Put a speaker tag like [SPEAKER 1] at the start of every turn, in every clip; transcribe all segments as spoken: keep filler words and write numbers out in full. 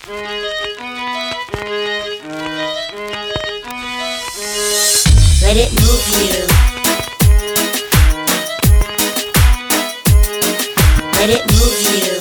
[SPEAKER 1] Let it move you. Let it move you.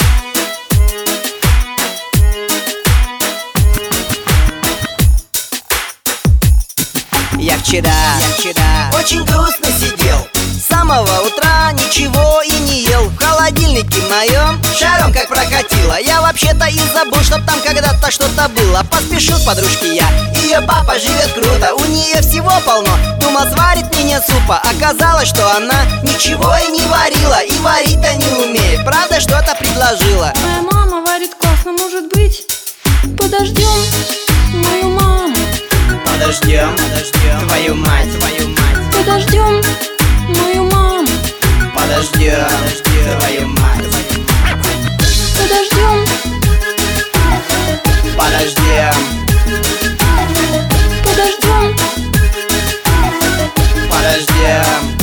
[SPEAKER 2] Я вчера, я вчера очень грустно сидел. С самого утра ничего и не ел. В холодильнике моем шаром как прокатило. Я вообще-то и забыл, чтоб там когда-то что-то было. Поспешил к подружке я, ее папа живет круто. У нее всего полно, думал сварит мне супа. Оказалось, что она ничего и не варила. И варить-то не умеет, правда что-то предложила.
[SPEAKER 3] Моя мама варит классно, может быть, подождем мою маму.
[SPEAKER 2] Подождем, подождем твою мать, твою мать.
[SPEAKER 3] Подождем мою маму.
[SPEAKER 2] Подождем, твою мать.
[SPEAKER 3] Подождем.
[SPEAKER 2] Подождем.
[SPEAKER 3] Подождем.
[SPEAKER 2] Подождем.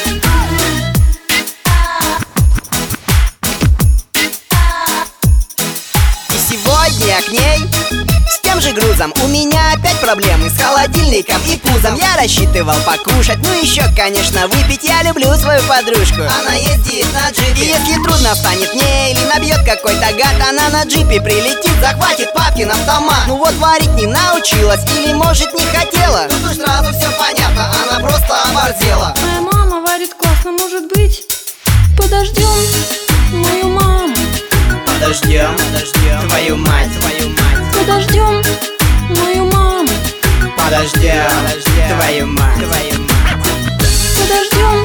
[SPEAKER 2] И сегодня я к ней с тем же грузом. У меня опять проблемы с холодильником и пузом. Я рассчитывал покушать, ну еще, конечно, выпить. Я люблю свою подружку, она ездит на джипе. И если трудно станет мне или набьет какой-то гад, она на джипе прилетит, захватит папкин автомат. Ну вот варить не научилась или может не хотела. Тут уж сразу все понятно, она просто оборзела.
[SPEAKER 3] Моя мама варит классно, может быть, подождем мою маму.
[SPEAKER 2] Подождем, подождем твою мать, твою мать.
[SPEAKER 3] Подождем мою маму.
[SPEAKER 2] Подождем, твою мать, твою мать.
[SPEAKER 3] Подождем.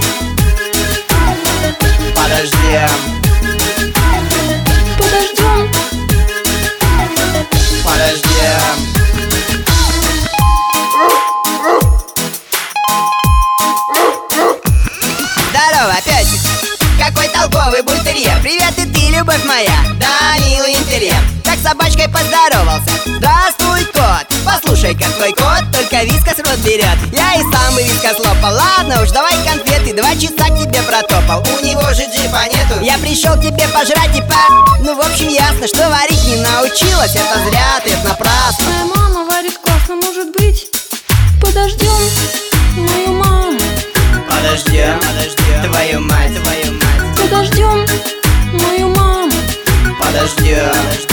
[SPEAKER 2] Подождем.
[SPEAKER 3] Подождем.
[SPEAKER 2] Подождем. Здорово, песик. Какой толковый бультерьер. Привет и ты, любовь моя. Да, милый интерьер. Как с собачкой поздоровался. Здравствуй, кот. Послушай-ка, твой кот только вискас в рот берет. Я и сам бы вискас лопал. Ладно уж, давай конфеты. Два часа к тебе протопал. У него же джипа нету. Я пришел к тебе пожрать и по... Ну, в общем, ясно, что варить не научилась. Это зря, ты, это напрасно.
[SPEAKER 3] Моя мама варит классно, может быть, подождем мою маму.
[SPEAKER 2] Подождем, подождем твою мать, твою мать.
[SPEAKER 3] Подождем мою маму.
[SPEAKER 2] Подождем.